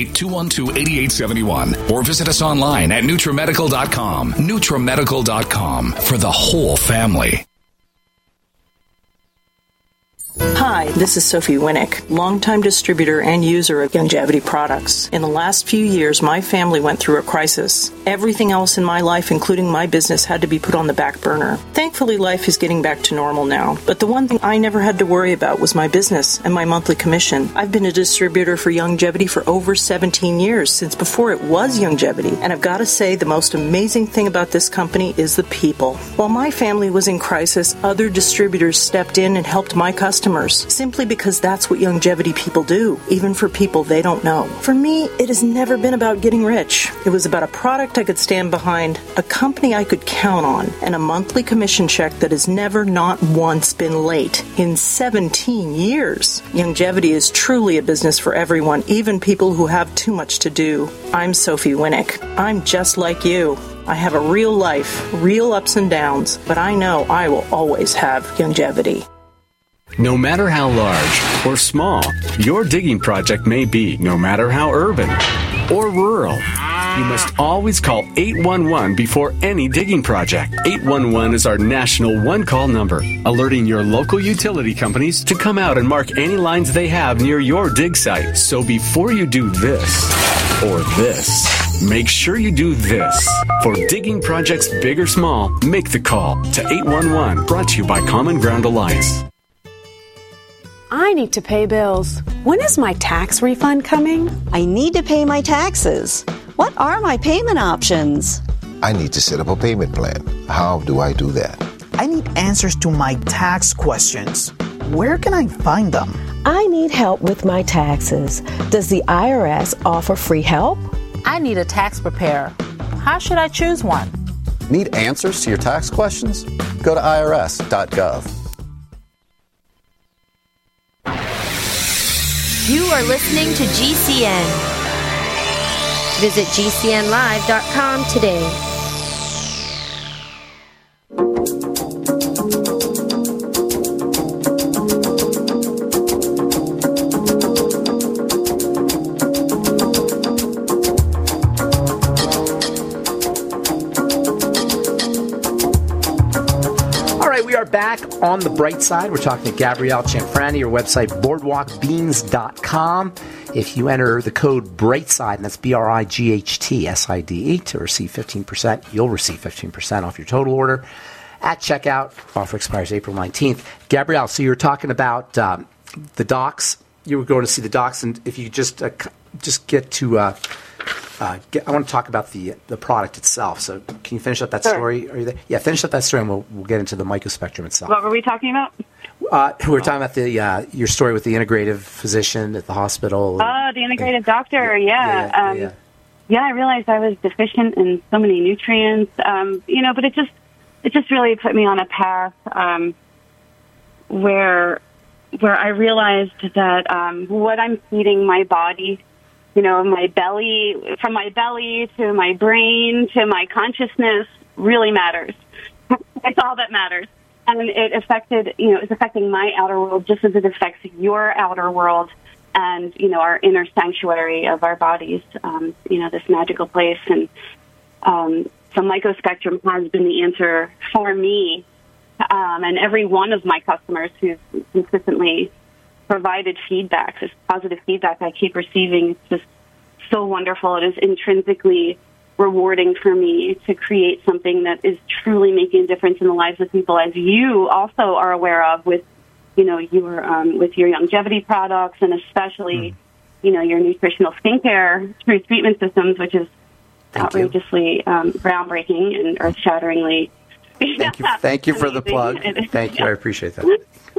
888-212-8871 or visit us online at NutriMedical.com. NutriMedical.com for the whole family. Hi, this is Sophie Winnick, longtime distributor and user of Youngevity products. In the last few years, my family went through a crisis. Everything else in my life, including my business, had to be put on the back burner. Thankfully, life is getting back to normal now. But the one thing I never had to worry about was my business and my monthly commission. I've been a distributor for Youngevity for over 17 years, since before it was Youngevity. And I've got to say, the most amazing thing about this company is the people. While my family was in crisis, other distributors stepped in and helped my customers, simply because that's what Youngevity people do, even for people they don't know. For me, it has never been about getting rich. It was about a product I could stand behind, a company I could count on, and a monthly commission check that has never, not once, been late in 17 years. Youngevity is truly a business for everyone, even people who have too much to do. I'm Sophie Winnick. I'm just like you. I have a real life, real ups and downs, but I know I will always have Youngevity. No matter how large or small your digging project may be, no matter how urban or rural, you must always call 811 before any digging project. 811 is our national one-call number, alerting your local utility companies to come out and mark any lines they have near your dig site. So before you do this or this, make sure you do this. For digging projects big or small, make the call to 811. Brought to you by Common Ground Alliance. I need to pay bills. When is my tax refund coming? I need to pay my taxes. What are my payment options? I need to set up a payment plan. How do I do that? I need answers to my tax questions. Where can I find them? I need help with my taxes. Does the IRS offer free help? I need a tax preparer. How should I choose one? Need answers to your tax questions? Go to irs.gov. You are listening to GCN. Visit GCNlive.com today. Back on the bright side, we're talking to Gabrielle Cianfrani, your website, boardwalkbeans.com. If you enter the code BRIGHTSIDE, and that's BRIGHTSIDE, to receive 15%, you'll receive 15% off your total order at checkout. Offer expires April 19th. Gabrielle, so you were talking about the docs. You were going to see the docs, and if you just get to... I want to talk about the product itself. So can you finish up that story? Are you there? Yeah, finish up that story, and we'll get into the Mycospectrum itself. What were we talking about? We were talking about your story with the integrative physician at the hospital. Oh, the integrative doctor. Yeah. I realized I was deficient in so many nutrients. But it just really put me on a path where I realized that what I'm feeding my body, my belly, from my belly to my brain to my consciousness really matters. It's all that matters. And it's affecting my outer world just as it affects your outer world and, our inner sanctuary of our bodies, this magical place. And so Mycospectrum has been the answer for me. And every one of my customers who's consistently provided feedback, this positive feedback I keep receiving. It's just so wonderful. It is intrinsically rewarding for me to create something that is truly making a difference in the lives of people, as you also are aware of with, with your Youngevity products, and especially, your nutritional skincare through treatment systems, which is outrageously groundbreaking and earth-shatteringly. Thank you for the plug. Thank you. I appreciate that.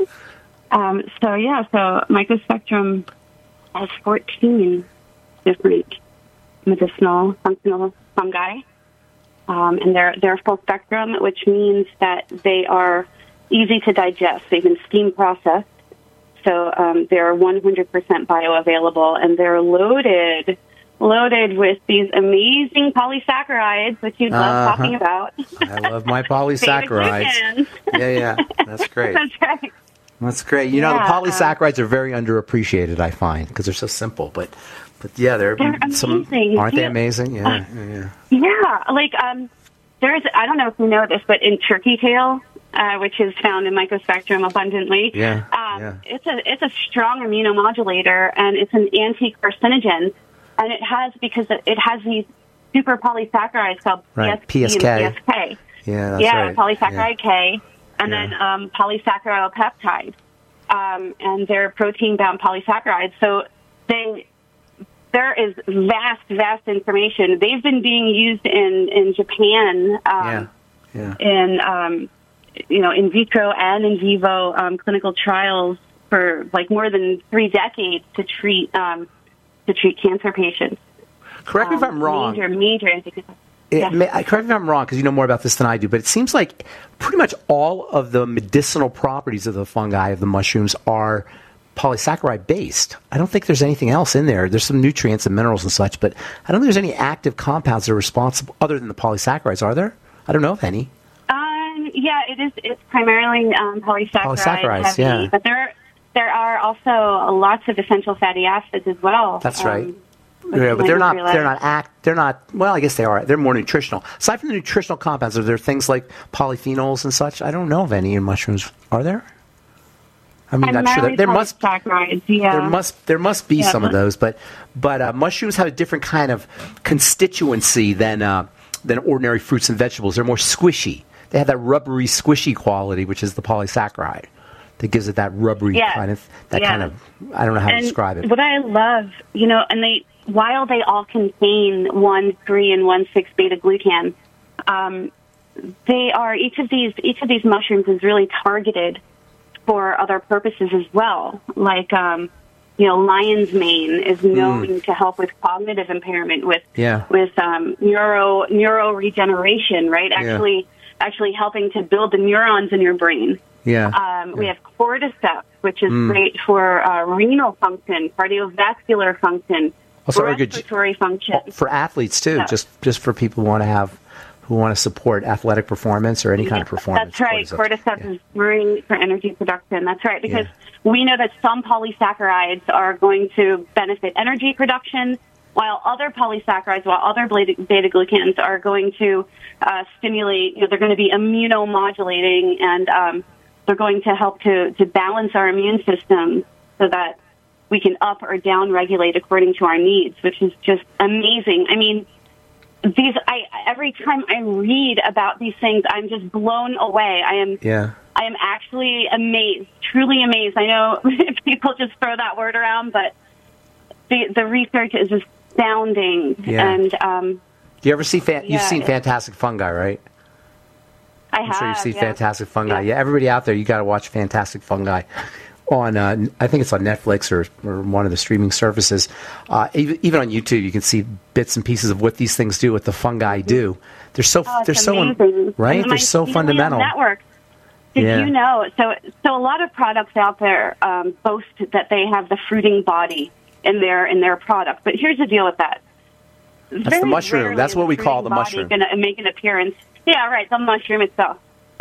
So Mycospectrum has 14 different medicinal, functional fungi, and they're full spectrum, which means that they are easy to digest. They've been steam processed, so they're 100% bioavailable, and they're loaded with these amazing polysaccharides, which you love talking about. I love my polysaccharides. Yeah, that's great. That's right. That's great. The polysaccharides are very underappreciated, I find, because they're so simple. But they're amazing. Aren't they amazing? Yeah. Like there's, I don't know if you know this, but in turkey tail, which is found in Mycospectrum abundantly, It's a strong immunomodulator, and it's an anti-carcinogen, and it has these super polysaccharides called PSK and PSK. Yeah, that's right. Polysaccharide K, and then polysaccharyl peptide, and they're protein-bound polysaccharides. So there is vast information. They've been being used in Japan, in vitro and in vivo clinical trials for like more than 3 decades to treat cancer patients. Correct me if I'm wrong. Major. Correct me if I'm wrong, because you know more about this than I do, but it seems like pretty much all of the medicinal properties of the fungi, of the mushrooms, are polysaccharide based. I don't think there's anything else in there. There's some nutrients and minerals and such, but I don't think there's any active compounds that are responsible other than the polysaccharides. Are there? I don't know of any. Yeah, it is. It's primarily polysaccharides heavy, but there are also lots of essential fatty acids as well. That's right. Yeah, but they're not. Well, I guess they are. They're more nutritional. Aside from the nutritional compounds, are there things like polyphenols and such? I don't know of any in mushrooms. Are there? I mean, I'm sure there must. Yeah. There must be some of those, but mushrooms have a different kind of constituency than ordinary fruits and vegetables. They're more squishy. They have that rubbery, squishy quality, which is the polysaccharide, that gives it that rubbery kind of I don't know how to describe it. What I love, and while they all contain 1,3 and 1,6 beta glucan, they are each of these mushrooms is really targeted for other purposes as well. Like lion's mane is known to help with cognitive impairment, with neuro regeneration, right? Actually helping to build the neurons in your brain. We have cordyceps, which is great for renal function, cardiovascular function, also respiratory function. For athletes too, just for people who want to support athletic performance or any kind of performance. That's right. Cordyceps is great for energy production. That's right, because we know that some polysaccharides are going to benefit energy production, while other polysaccharides, other beta glucans are going to stimulate, they're going to be immunomodulating, and they're going to help to balance our immune system so that we can up or down regulate according to our needs, which is just amazing. I mean, every time I read about these things, I'm just blown away. I am actually amazed, truly amazed. I know people just throw that word around, but the research is astounding. And do you ever see you've seen Fantastic Fungi, right? I'm sure you've seen Fantastic Fungi. Yeah, everybody out there, you got to watch Fantastic Fungi on I think it's on Netflix or one of the streaming services. Even on YouTube, you can see bits and pieces of what these things do, what the fungi do. They're so right. They're so fundamental. Network. Did you know? So a lot of products out there boast that they have the fruiting body in their product, but here's the deal with that. That's the mushroom. That's what we call the mushroom. Going to make an appearance. Yeah, right. The mushroom itself.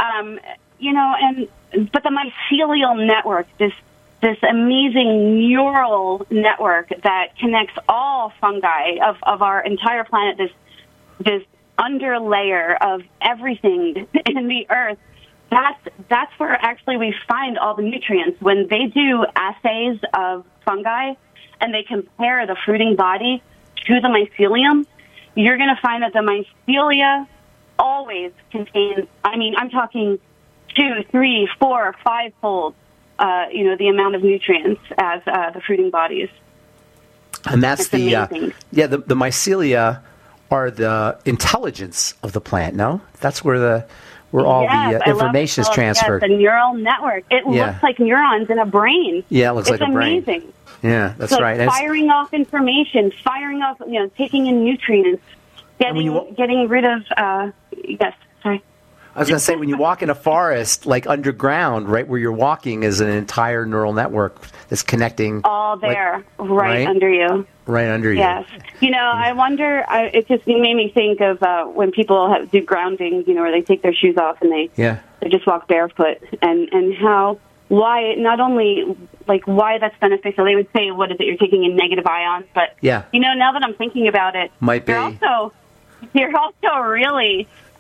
But the mycelial network, this amazing neural network that connects all fungi of our entire planet, this underlayer of everything in the earth, that's where actually we find all the nutrients. When they do assays of fungi and they compare the fruiting body to the mycelium, you're going to find that the mycelia always contains, I'm talking 2, 3, 4, 5-fold, the amount of nutrients as the fruiting bodies. And that's the mycelia are the intelligence of the plant. No, that's where all the information is transferred. Yes, the neural network. It looks like neurons in a brain. Yeah, it looks like a brain. It's amazing. Yeah, that's right. It's firing off information, taking in nutrients, getting rid of. Yes, sorry. I was going to say, when you walk in a forest, like underground, right where you're walking is an entire neural network that's connecting. All there, right under you. Right under you. Yes. I wonder, it made me think of when people do grounding, where they take their shoes off and they just walk barefoot, and why that's beneficial. They would say, what is it, you're taking in negative ions, but now that I'm thinking about it, might be. You're also really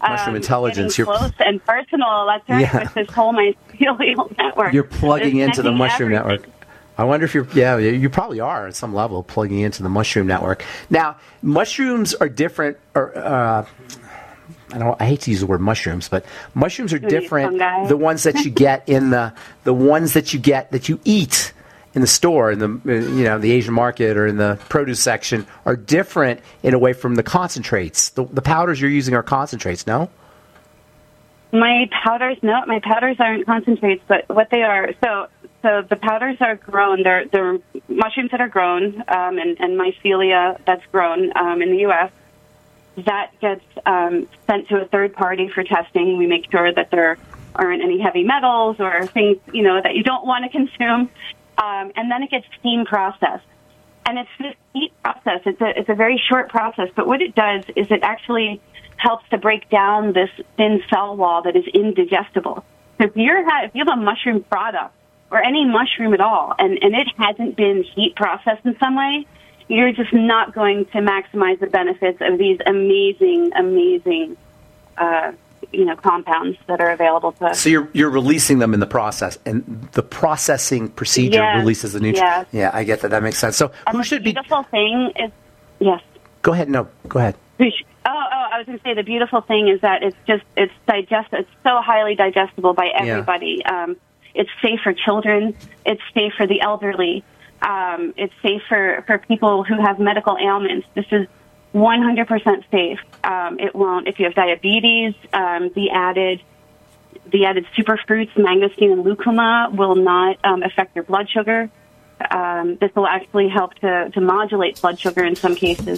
Mushroom intelligence. You're close and personal. That's right. Yeah. With this whole mycelial network. You're plugging into the mushroom everything. network. I wonder if you probably are at some level plugging into the mushroom network. Now, mushrooms are different, I hate to use the word mushrooms, but mushrooms are different. The ones that you get in the ones that you eat in the store, in the Asian market or in the produce section, are different in a way from the concentrates. The powders you're using are concentrates, no? My powders aren't concentrates, but what they are, so the powders are grown. They're mushrooms that are grown, and mycelia that's grown in the U.S. That gets sent to a third party for testing. We make sure that there aren't any heavy metals or things, that you don't want to consume. And then it gets steam processed. And it's this heat process. It's a very short process, but what it does is it actually helps to break down this thin cell wall that is indigestible. So if you have a mushroom product, or any mushroom at all, and it hasn't been heat processed in some way, you're just not going to maximize the benefits of these amazing compounds that are available to us. So you're releasing them in the process, and the processing procedure releases the nutrients. Yes. Yeah, I get that. That makes sense. So and who should be? The beautiful thing is, yes. Go ahead. No, go ahead. I was going to say the beautiful thing is that it's so highly digestible by everybody. Yeah. It's safe for children. It's safe for the elderly. It's safe for people who have medical ailments. This is 100% safe. It won't, if you have diabetes, the added superfruits, mangosteen and lucuma, will not affect your blood sugar. This will actually help to modulate blood sugar in some cases.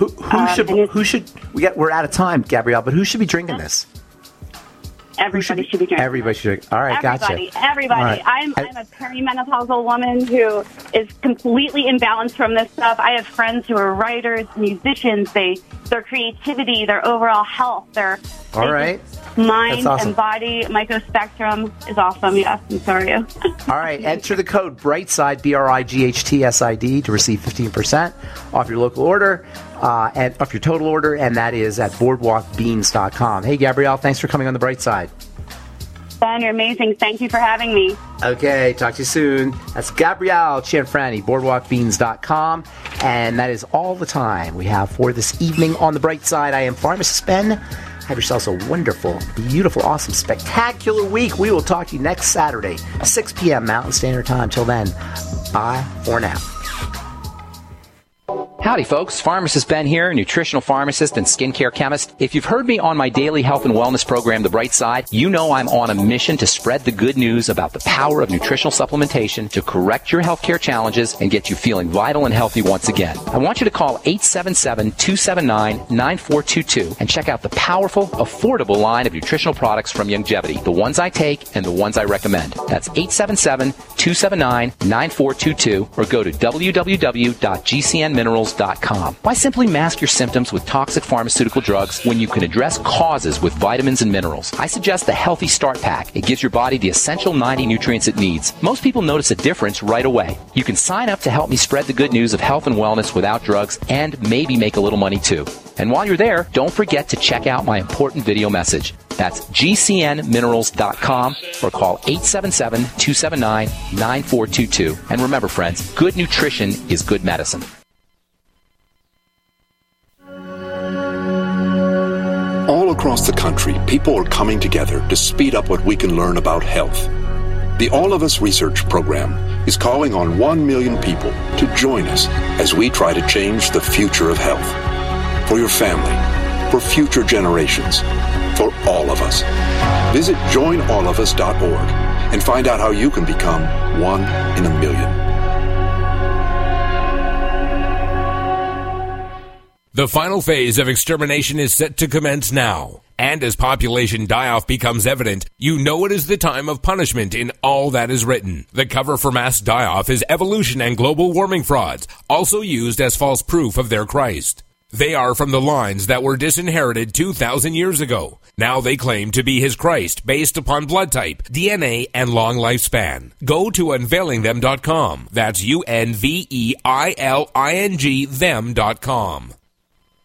We're out of time, Gabrielle, but who should be drinking this? Everybody should be drinking. Everybody should drink. All right, everybody, gotcha. Everybody. Right. I'm a perimenopausal woman who is completely imbalanced from this stuff. I have friends who are writers, musicians. Their creativity, their overall health, all right. Mind awesome. and body, Mycospectrum is awesome. Yes, I'm sorry. All right, enter the code BRIGHTSIDE, BRIGHTSID, to receive 15% off your local order and off your total order, and that is at boardwalkbeans.com. Hey, Gabrielle, thanks for coming on the Bright Side. Ben, you're amazing. Thank you for having me. Okay, talk to you soon. That's Gabrielle Cianfrani, boardwalkbeans.com, and that is all the time we have for this evening on the Bright Side. I am Pharmacist Ben. Have yourselves a wonderful, beautiful, awesome, spectacular week. We will talk to you next Saturday, 6 p.m. Mountain Standard Time. Till then, bye for now. Howdy, folks. Pharmacist Ben here, nutritional pharmacist and skincare chemist. If you've heard me on my daily health and wellness program, The Bright Side, you know I'm on a mission to spread the good news about the power of nutritional supplementation to correct your healthcare challenges and get you feeling vital and healthy once again. I want you to call 877-279-9422 and check out the powerful, affordable line of nutritional products from Youngevity, the ones I take and the ones I recommend. That's 877-279-9422 or go to www.gcnminerals.com. Why simply mask your symptoms with toxic pharmaceutical drugs when you can address causes with vitamins and minerals? I suggest the Healthy Start Pack. It gives your body the essential 90 nutrients it needs. Most people notice a difference right away. You can sign up to help me spread the good news of health and wellness without drugs and maybe make a little money too. And while you're there, don't forget to check out my important video message. That's gcnminerals.com or call 877-279-9422. And remember, friends, good nutrition is good medicine. All across the country, people are coming together to speed up what we can learn about health. The All of Us Research Program is calling on 1 million people to join us as we try to change the future of health. For your family, for future generations, for all of us. Visit joinallofus.org and find out how you can become 1 in a million. The final phase of extermination is set to commence now. And as population die-off becomes evident, you know it is the time of punishment in all that is written. The cover for mass die-off is evolution and global warming frauds, also used as false proof of their Christ. They are from the lines that were disinherited 2,000 years ago. Now they claim to be his Christ based upon blood type, DNA, and long lifespan. Go to unveilingthem.com. That's UNVEILING them.com.